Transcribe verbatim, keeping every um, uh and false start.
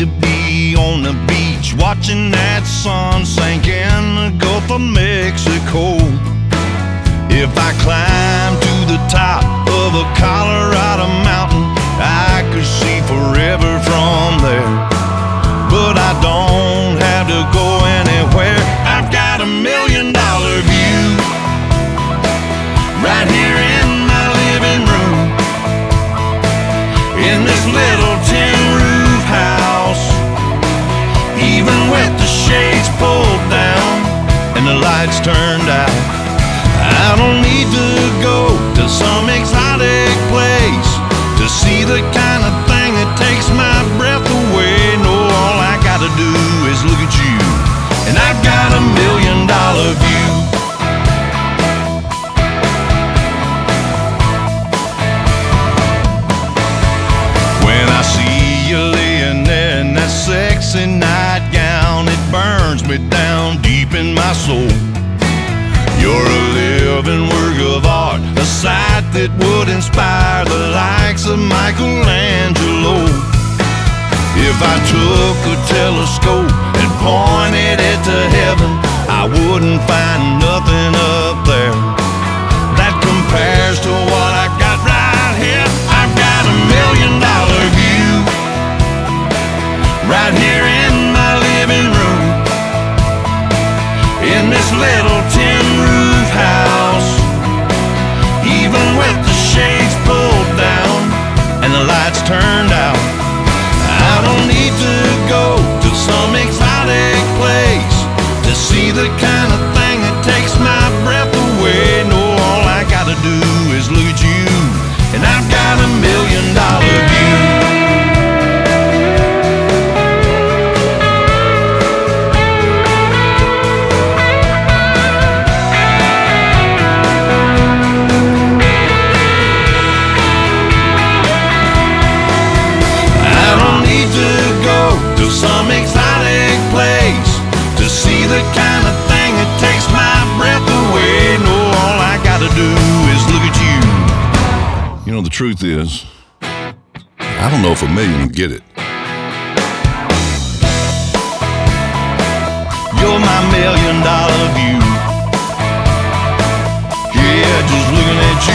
to be on the beach, watching that sun sink in the Gulf of Mexico. If I climb to the top of a Colorado mountain, I could see forever from there. But I don't have to go anywhere. I've got a million dollar view right here in my living room, in this little tin roof house. Even with the shades pulled down and the lights turned out, I don't need to go to some exotic place to see the kind of thing that takes my breath away. No, all I gotta do is look at you, and I've got a million dollar view. When I see you laying there in that sexy nightgown, it burns me down deep in my soul. You're a living work of art, a sight that would inspire the likes of Michelangelo. If I took a telescope and pointed it to heaven, I wouldn't find nothing up there that compares to what I got right here. I've got a million dollar view right here in my living room, in this little tin roof house. Even with the shades pulled down and the lights turned out, I don't need to go to some exotic place to see the kind of thing that takes my breath away. No, all I gotta do is look at you, and I've got a million dollar view. Some exotic place to see the kind of thing that takes my breath away. No, all I gotta do is look at you. You know, the truth is, I don't know if a million would get it. You're my million dollar view. Yeah, just looking at you,